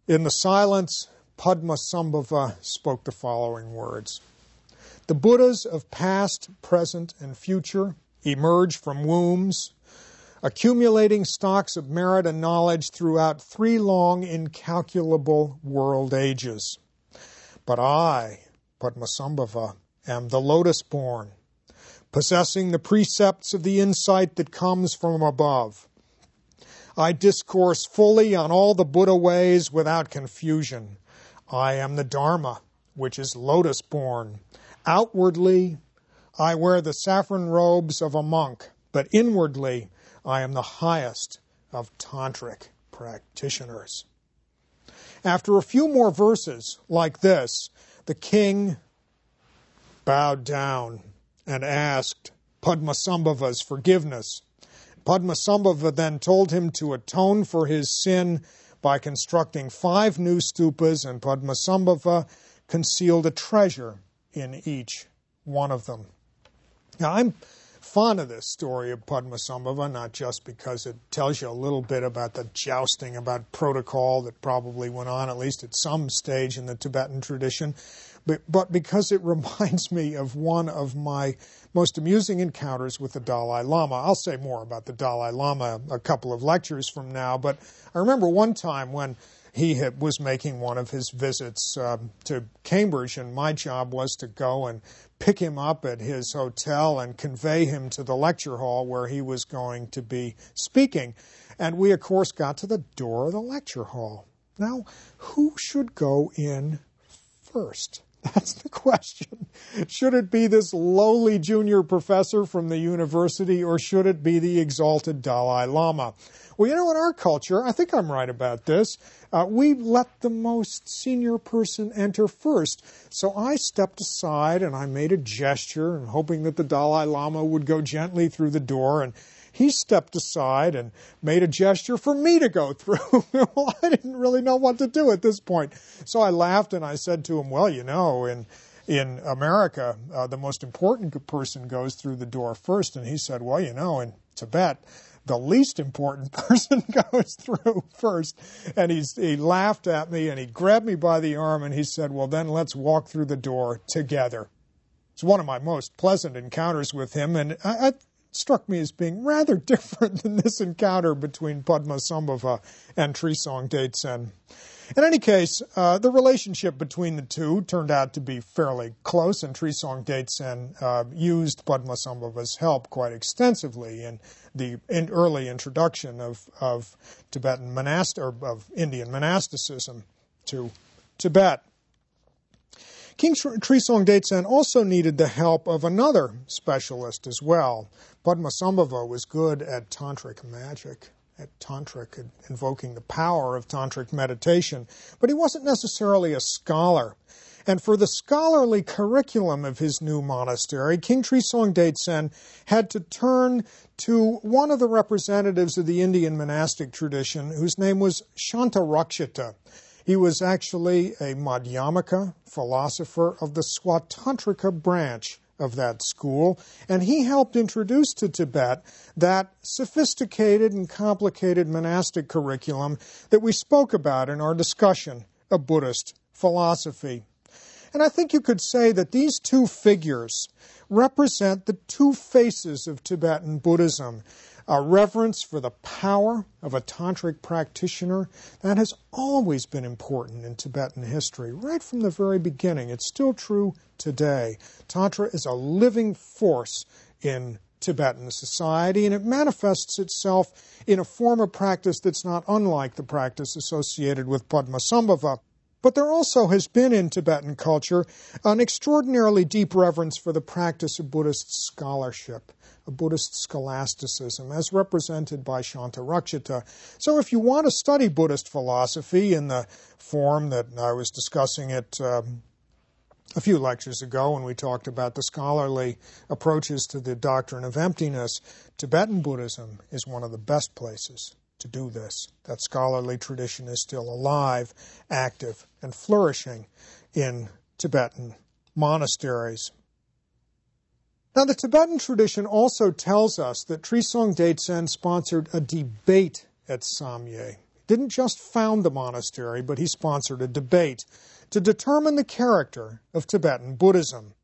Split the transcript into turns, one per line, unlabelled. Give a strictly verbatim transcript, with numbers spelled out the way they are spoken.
In the silence, Padmasambhava spoke the following words. The Buddhas of past, present, and future emerge from wombs, accumulating stocks of merit and knowledge throughout three long, incalculable world ages. But I, Padmasambhava, am the lotus-born, possessing the precepts of the insight that comes from above. I discourse fully on all the Buddha ways without confusion. I am the Dharma, which is lotus-born. Outwardly, I wear the saffron robes of a monk, but inwardly, I am the highest of tantric practitioners. After a few more verses like this, the king bowed down and asked Padmasambhava's forgiveness. Padmasambhava then told him to atone for his sin by constructing five new stupas, and Padmasambhava concealed a treasure in each one of them. Now, I'm fond of this story of Padmasambhava, not just because it tells you a little bit about the jousting about protocol that probably went on, at least at some stage in the Tibetan tradition, but, but because it reminds me of one of my most amusing encounters with the Dalai Lama. I'll say more about the Dalai Lama a couple of lectures from now, but I remember one time when he had, was making one of his visits um, to Cambridge, and my job was to go and pick him up at his hotel and convey him to the lecture hall where he was going to be speaking. And we, of course, got to the door of the lecture hall. Now, who should go in first? That's the question. Should it be this lowly junior professor from the university, or should it be the exalted Dalai Lama? Well, you know, in our culture, I think I'm right about this, uh, we let the most senior person enter first. So I stepped aside and I made a gesture, and hoping that the Dalai Lama would go gently through the door, and he stepped aside and made a gesture for me to go through. Well, I didn't really know what to do at this point. So I laughed and I said to him, well, you know, in in America, uh, the most important person goes through the door first. And he said, well, you know, in Tibet, the least important person goes through first. And he's, he laughed at me and he grabbed me by the arm and he said, well, then let's walk through the door together. It's one of my most pleasant encounters with him. And I, I struck me as being rather different than this encounter between Padmasambhava and Trisong Detsen. In any case, uh, the relationship between the two turned out to be fairly close, and Trisong Detsen uh, used Padmasambhava's help quite extensively in the in early introduction of, of Tibetan monast or of Indian monasticism to Tibet. King Trisong Detsen also needed the help of another specialist as well. Padmasambhava was good at tantric magic, at tantric, invoking the power of tantric meditation, but he wasn't necessarily a scholar. And for the scholarly curriculum of his new monastery, King Trisong Detsen had to turn to one of the representatives of the Indian monastic tradition, whose name was Shantarakshita. He was actually a Madhyamaka philosopher of the Swatantrika branch of that school, and he helped introduce to Tibet that sophisticated and complicated monastic curriculum that we spoke about in our discussion of Buddhist philosophy. And I think you could say that these two figures represent the two faces of Tibetan Buddhism. A reverence for the power of a tantric practitioner that has always been important in Tibetan history, right from the very beginning. It's still true today. Tantra is a living force in Tibetan society, and it manifests itself in a form of practice that's not unlike the practice associated with Padmasambhava. But there also has been in Tibetan culture an extraordinarily deep reverence for the practice of Buddhist scholarship, of Buddhist scholasticism, as represented by Shantarakshita. So if you want to study Buddhist philosophy in the form that I was discussing it um, a few lectures ago when we talked about the scholarly approaches to the doctrine of emptiness, Tibetan Buddhism is one of the best places to do this. That scholarly tradition is still alive, active, and flourishing in Tibetan monasteries. Now, the Tibetan tradition also tells us that Trisong Detsen sponsored a debate at Samye. didn't just found the monastery, but he sponsored a debate to determine the character of Tibetan Buddhism.